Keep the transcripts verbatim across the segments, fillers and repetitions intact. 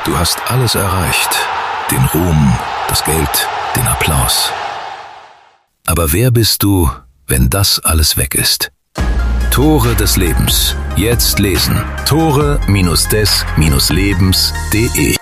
Du hast alles erreicht. Den Ruhm, das Geld, den Applaus. Aber wer bist du, wenn das alles weg ist? Tore des Lebens. Jetzt lesen. Tore des Lebens punkt de.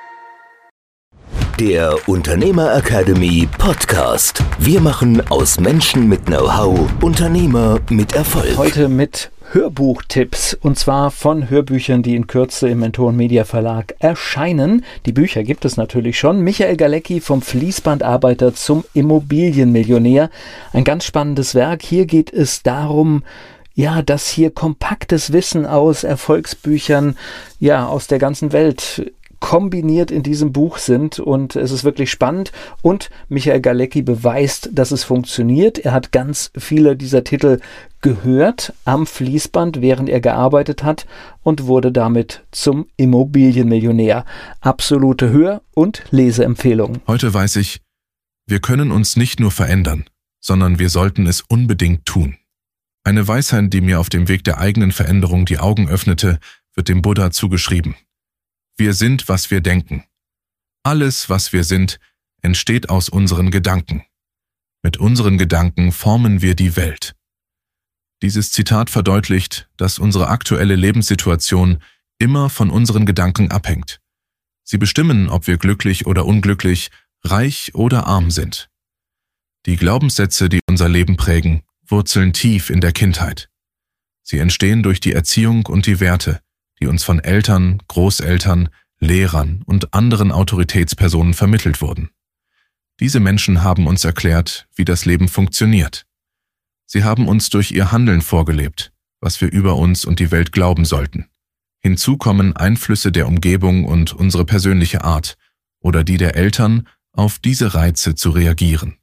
Der Unternehmer Academy Podcast. Wir machen aus Menschen mit Know-how Unternehmer mit Erfolg. Heute mit Hörbuchtipps, und zwar von Hörbüchern, die in Kürze im Mentoren Media Verlag erscheinen. Die Bücher gibt es natürlich schon. Michael Galecki vom Fließbandarbeiter zum Immobilienmillionär. Ein ganz spannendes Werk. Hier geht es darum, ja, dass hier kompaktes Wissen aus Erfolgsbüchern, ja, aus der ganzen Welt kombiniert in diesem Buch sind, und es ist wirklich spannend, und Michael Galecki beweist, dass es funktioniert. Er hat ganz viele dieser Titel gehört am Fließband, während er gearbeitet hat, und wurde damit zum Immobilienmillionär. Absolute Hör- und Leseempfehlung. Heute weiß ich, wir können uns nicht nur verändern, sondern wir sollten es unbedingt tun. Eine Weisheit, die mir auf dem Weg der eigenen Veränderung die Augen öffnete, wird dem Buddha zugeschrieben. Wir sind, was wir denken. Alles, was wir sind, entsteht aus unseren Gedanken. Mit unseren Gedanken formen wir die Welt. Dieses Zitat verdeutlicht, dass unsere aktuelle Lebenssituation immer von unseren Gedanken abhängt. Sie bestimmen, ob wir glücklich oder unglücklich, reich oder arm sind. Die Glaubenssätze, die unser Leben prägen, wurzeln tief in der Kindheit. Sie entstehen durch die Erziehung und die Werte, die uns von Eltern, Großeltern, Lehrern und anderen Autoritätspersonen vermittelt wurden. Diese Menschen haben uns erklärt, wie das Leben funktioniert. Sie haben uns durch ihr Handeln vorgelebt, was wir über uns und die Welt glauben sollten. Hinzu kommen Einflüsse der Umgebung und unsere persönliche Art oder die der Eltern, auf diese Reize zu reagieren.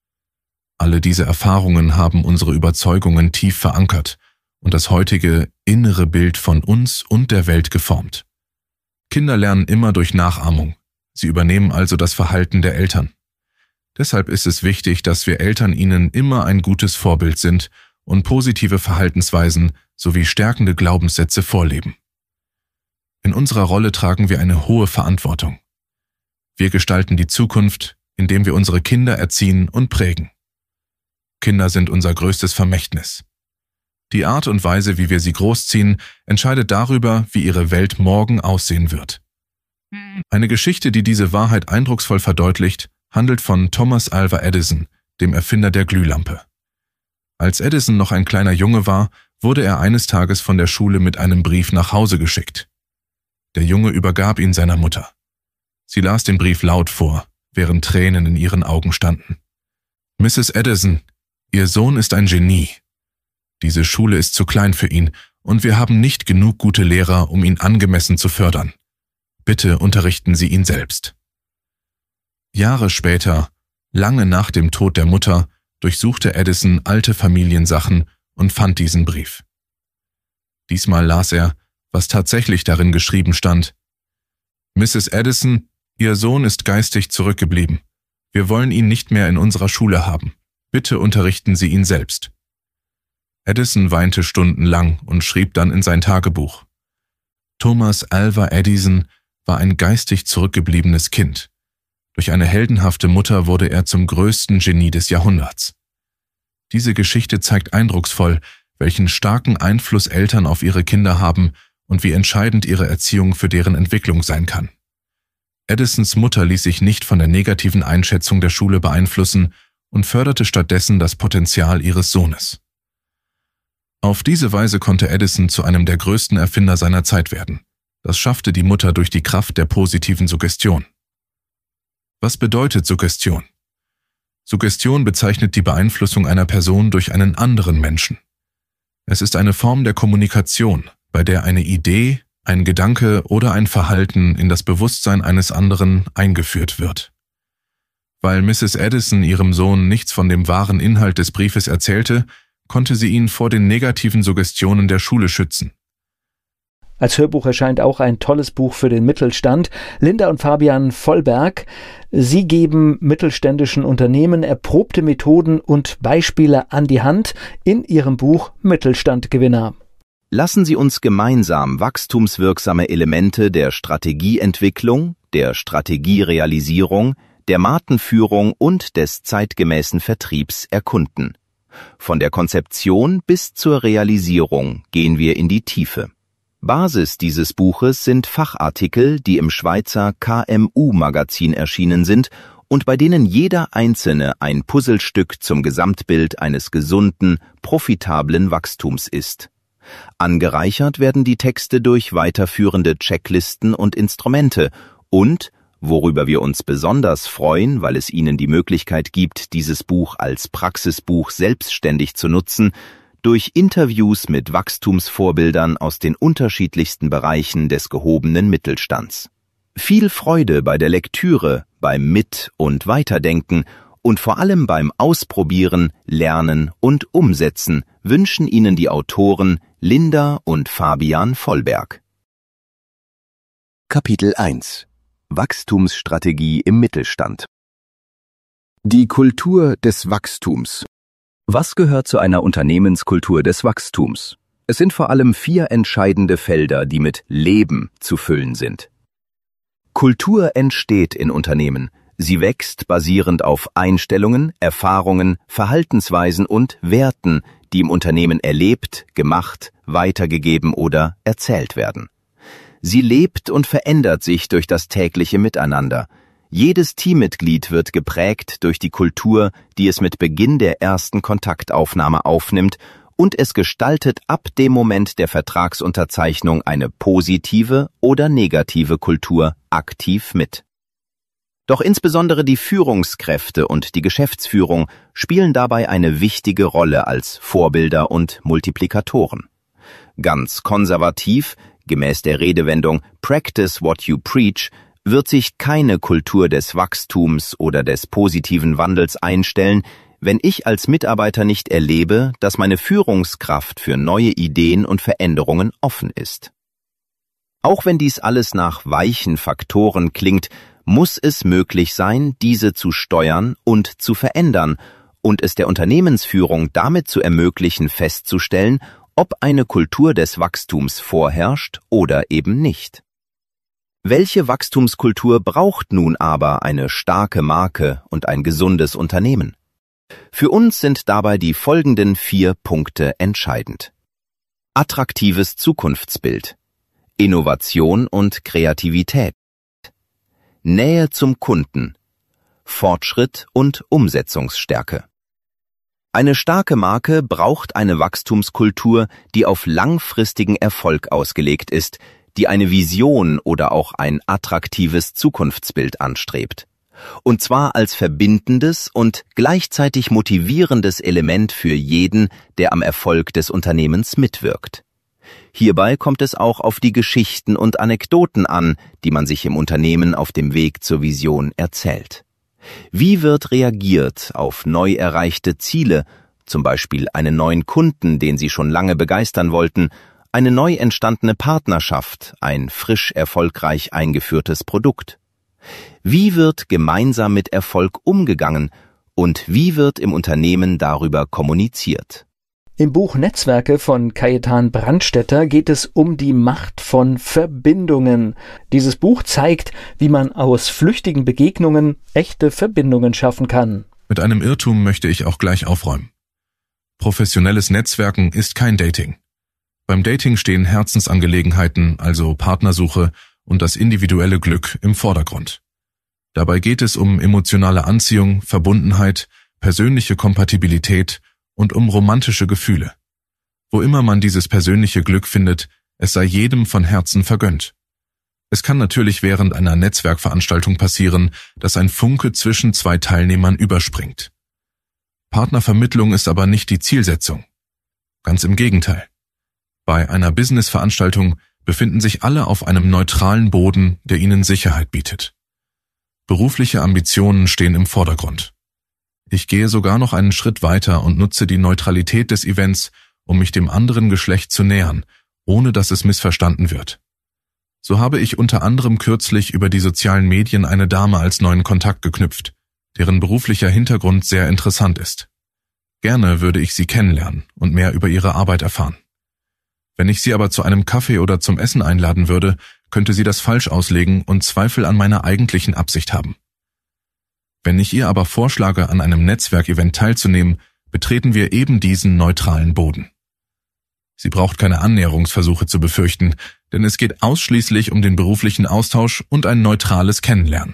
Alle diese Erfahrungen haben unsere Überzeugungen tief verankert und das heutige innere Bild von uns und der Welt geformt. Kinder lernen immer durch Nachahmung. Sie übernehmen also das Verhalten der Eltern. Deshalb ist es wichtig, dass wir Eltern ihnen immer ein gutes Vorbild sind und positive Verhaltensweisen sowie stärkende Glaubenssätze vorleben. In unserer Rolle tragen wir eine hohe Verantwortung. Wir gestalten die Zukunft, indem wir unsere Kinder erziehen und prägen. Kinder sind unser größtes Vermächtnis. Die Art und Weise, wie wir sie großziehen, entscheidet darüber, wie ihre Welt morgen aussehen wird. Eine Geschichte, die diese Wahrheit eindrucksvoll verdeutlicht, handelt von Thomas Alva Edison, dem Erfinder der Glühlampe. Als Edison noch ein kleiner Junge war, wurde er eines Tages von der Schule mit einem Brief nach Hause geschickt. Der Junge übergab ihn seiner Mutter. Sie las den Brief laut vor, während Tränen in ihren Augen standen. Misses Edison, Ihr Sohn ist ein Genie. Diese Schule ist zu klein für ihn und wir haben nicht genug gute Lehrer, um ihn angemessen zu fördern. Bitte unterrichten Sie ihn selbst. Jahre später, lange nach dem Tod der Mutter, durchsuchte Edison alte Familiensachen und fand diesen Brief. Diesmal las er, was tatsächlich darin geschrieben stand. Misses Edison, Ihr Sohn ist geistig zurückgeblieben. Wir wollen ihn nicht mehr in unserer Schule haben. Bitte unterrichten Sie ihn selbst. Edison weinte stundenlang und schrieb dann in sein Tagebuch. Thomas Alva Edison war ein geistig zurückgebliebenes Kind. Durch eine heldenhafte Mutter wurde er zum größten Genie des Jahrhunderts. Diese Geschichte zeigt eindrucksvoll, welchen starken Einfluss Eltern auf ihre Kinder haben und wie entscheidend ihre Erziehung für deren Entwicklung sein kann. Edisons Mutter ließ sich nicht von der negativen Einschätzung der Schule beeinflussen und förderte stattdessen das Potenzial ihres Sohnes. Auf diese Weise konnte Edison zu einem der größten Erfinder seiner Zeit werden. Das schaffte die Mutter durch die Kraft der positiven Suggestion. Was bedeutet Suggestion? Suggestion bezeichnet die Beeinflussung einer Person durch einen anderen Menschen. Es ist eine Form der Kommunikation, bei der eine Idee, ein Gedanke oder ein Verhalten in das Bewusstsein eines anderen eingeführt wird. Weil Misses Edison ihrem Sohn nichts von dem wahren Inhalt des Briefes erzählte, konnte sie ihn vor den negativen Suggestionen der Schule schützen. Als Hörbuch erscheint auch ein tolles Buch für den Mittelstand. Linda und Fabian Vollberg, sie geben mittelständischen Unternehmen erprobte Methoden und Beispiele an die Hand in ihrem Buch Mittelstandgewinner. Lassen Sie uns gemeinsam wachstumswirksame Elemente der Strategieentwicklung, der Strategierealisierung, der Markenführung und des zeitgemäßen Vertriebs erkunden. Von der Konzeption bis zur Realisierung gehen wir in die Tiefe. Basis dieses Buches sind Fachartikel, die im Schweizer K M U-Magazin erschienen sind und bei denen jeder einzelne ein Puzzlestück zum Gesamtbild eines gesunden, profitablen Wachstums ist. Angereichert werden die Texte durch weiterführende Checklisten und Instrumente und, worüber wir uns besonders freuen, weil es Ihnen die Möglichkeit gibt, dieses Buch als Praxisbuch selbstständig zu nutzen, durch Interviews mit Wachstumsvorbildern aus den unterschiedlichsten Bereichen des gehobenen Mittelstands. Viel Freude bei der Lektüre, beim Mit- und Weiterdenken und vor allem beim Ausprobieren, Lernen und Umsetzen wünschen Ihnen die Autoren Linda und Fabian Vollberg. Kapitel eins: Wachstumsstrategie im Mittelstand. Die Kultur des Wachstums. Was gehört zu einer Unternehmenskultur des Wachstums? Es sind vor allem vier entscheidende Felder, die mit Leben zu füllen sind. Kultur entsteht in Unternehmen. Sie wächst basierend auf Einstellungen, Erfahrungen, Verhaltensweisen und Werten, die im Unternehmen erlebt, gemacht, weitergegeben oder erzählt werden. Sie lebt und verändert sich durch das tägliche Miteinander. Jedes Teammitglied wird geprägt durch die Kultur, die es mit Beginn der ersten Kontaktaufnahme aufnimmt, und es gestaltet ab dem Moment der Vertragsunterzeichnung eine positive oder negative Kultur aktiv mit. Doch insbesondere die Führungskräfte und die Geschäftsführung spielen dabei eine wichtige Rolle als Vorbilder und Multiplikatoren. Ganz konservativ, gemäß der Redewendung "Practice what you preach", wird sich keine Kultur des Wachstums oder des positiven Wandels einstellen, wenn ich als Mitarbeiter nicht erlebe, dass meine Führungskraft für neue Ideen und Veränderungen offen ist. Auch wenn dies alles nach weichen Faktoren klingt, muss es möglich sein, diese zu steuern und zu verändern und es der Unternehmensführung damit zu ermöglichen, festzustellen, ob eine Kultur des Wachstums vorherrscht oder eben nicht. Welche Wachstumskultur braucht nun aber eine starke Marke und ein gesundes Unternehmen? Für uns sind dabei die folgenden vier Punkte entscheidend. Attraktives Zukunftsbild, Innovation und Kreativität, Nähe zum Kunden, Fortschritt und Umsetzungsstärke. Eine starke Marke braucht eine Wachstumskultur, die auf langfristigen Erfolg ausgelegt ist, die eine Vision oder auch ein attraktives Zukunftsbild anstrebt. Und zwar als verbindendes und gleichzeitig motivierendes Element für jeden, der am Erfolg des Unternehmens mitwirkt. Hierbei kommt es auch auf die Geschichten und Anekdoten an, die man sich im Unternehmen auf dem Weg zur Vision erzählt. Wie wird reagiert auf neu erreichte Ziele, zum Beispiel einen neuen Kunden, den Sie schon lange begeistern wollten, eine neu entstandene Partnerschaft, ein frisch erfolgreich eingeführtes Produkt? Wie wird gemeinsam mit Erfolg umgegangen und wie wird im Unternehmen darüber kommuniziert? Im Buch Netzwerke von Kajetan Brandstätter geht es um die Macht von Verbindungen. Dieses Buch zeigt, wie man aus flüchtigen Begegnungen echte Verbindungen schaffen kann. Mit einem Irrtum möchte ich auch gleich aufräumen. Professionelles Netzwerken ist kein Dating. Beim Dating stehen Herzensangelegenheiten, also Partnersuche, und das individuelle Glück im Vordergrund. Dabei geht es um emotionale Anziehung, Verbundenheit, persönliche Kompatibilität und um romantische Gefühle. Wo immer man dieses persönliche Glück findet, es sei jedem von Herzen vergönnt. Es kann natürlich während einer Netzwerkveranstaltung passieren, dass ein Funke zwischen zwei Teilnehmern überspringt. Partnervermittlung ist aber nicht die Zielsetzung. Ganz im Gegenteil. Bei einer Business-Veranstaltung befinden sich alle auf einem neutralen Boden, der ihnen Sicherheit bietet. Berufliche Ambitionen stehen im Vordergrund. Ich gehe sogar noch einen Schritt weiter und nutze die Neutralität des Events, um mich dem anderen Geschlecht zu nähern, ohne dass es missverstanden wird. So habe ich unter anderem kürzlich über die sozialen Medien eine Dame als neuen Kontakt geknüpft, deren beruflicher Hintergrund sehr interessant ist. Gerne würde ich sie kennenlernen und mehr über ihre Arbeit erfahren. Wenn ich sie aber zu einem Kaffee oder zum Essen einladen würde, könnte sie das falsch auslegen und Zweifel an meiner eigentlichen Absicht haben. Wenn ich ihr aber vorschlage, an einem Netzwerkevent teilzunehmen, betreten wir eben diesen neutralen Boden. Sie braucht keine Annäherungsversuche zu befürchten, denn es geht ausschließlich um den beruflichen Austausch und ein neutrales Kennenlernen.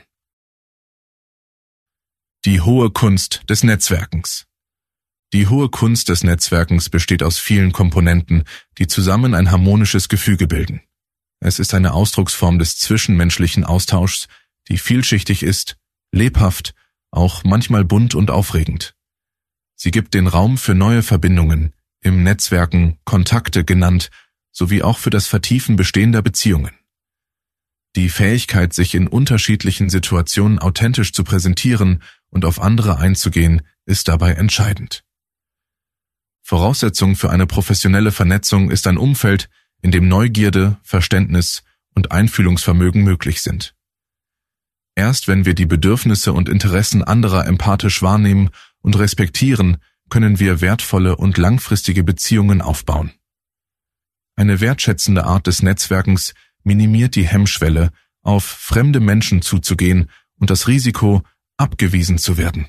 Die hohe Kunst des Netzwerkens. Die hohe Kunst des Netzwerkens besteht aus vielen Komponenten, die zusammen ein harmonisches Gefüge bilden. Es ist eine Ausdrucksform des zwischenmenschlichen Austauschs, die vielschichtig ist, lebhaft, auch manchmal bunt und aufregend. Sie gibt den Raum für neue Verbindungen, im Netzwerken Kontakte genannt, sowie auch für das Vertiefen bestehender Beziehungen. Die Fähigkeit, sich in unterschiedlichen Situationen authentisch zu präsentieren und auf andere einzugehen, ist dabei entscheidend. Voraussetzung für eine professionelle Vernetzung ist ein Umfeld, in dem Neugierde, Verständnis und Einfühlungsvermögen möglich sind. Erst wenn wir die Bedürfnisse und Interessen anderer empathisch wahrnehmen und respektieren, können wir wertvolle und langfristige Beziehungen aufbauen. Eine wertschätzende Art des Netzwerkens minimiert die Hemmschwelle, auf fremde Menschen zuzugehen und das Risiko, abgewiesen zu werden.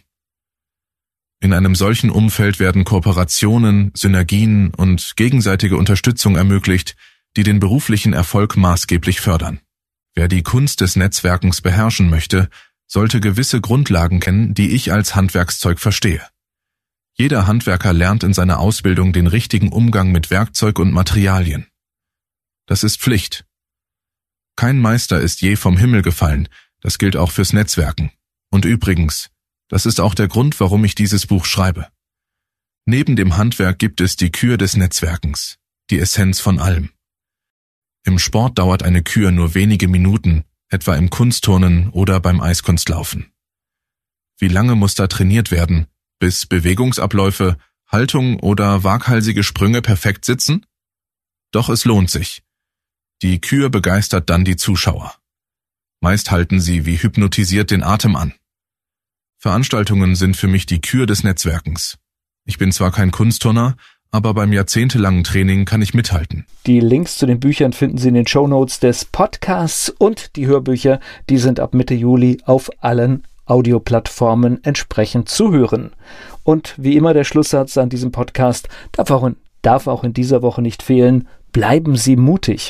In einem solchen Umfeld werden Kooperationen, Synergien und gegenseitige Unterstützung ermöglicht, die den beruflichen Erfolg maßgeblich fördern. Wer die Kunst des Netzwerkens beherrschen möchte, sollte gewisse Grundlagen kennen, die ich als Handwerkszeug verstehe. Jeder Handwerker lernt in seiner Ausbildung den richtigen Umgang mit Werkzeug und Materialien. Das ist Pflicht. Kein Meister ist je vom Himmel gefallen, das gilt auch fürs Netzwerken. Und übrigens, das ist auch der Grund, warum ich dieses Buch schreibe. Neben dem Handwerk gibt es die Kür des Netzwerkens, die Essenz von allem. Im Sport dauert eine Kür nur wenige Minuten, etwa im Kunstturnen oder beim Eiskunstlaufen. Wie lange muss da trainiert werden, bis Bewegungsabläufe, Haltung oder waghalsige Sprünge perfekt sitzen? Doch es lohnt sich. Die Kür begeistert dann die Zuschauer. Meist halten sie wie hypnotisiert den Atem an. Veranstaltungen sind für mich die Kür des Netzwerkens. Ich bin zwar kein Kunstturner, aber beim jahrzehntelangen Training kann ich mithalten. Die Links zu den Büchern finden Sie in den Shownotes des Podcasts und die Hörbücher, die sind ab Mitte Juli auf allen Audioplattformen entsprechend zu hören. Und wie immer der Schlusssatz an diesem Podcast darf auch in, darf auch in dieser Woche nicht fehlen. Bleiben Sie mutig.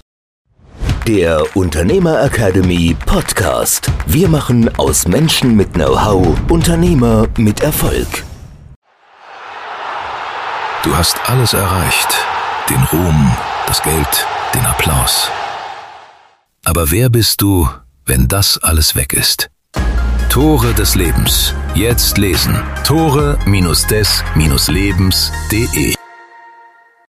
Der Unternehmer Academy Podcast. Wir machen aus Menschen mit Know-how Unternehmer mit Erfolg. Du hast alles erreicht. Den Ruhm, das Geld, den Applaus. Aber wer bist du, wenn das alles weg ist? Tore des Lebens. Jetzt lesen. Tore des Lebens punkt de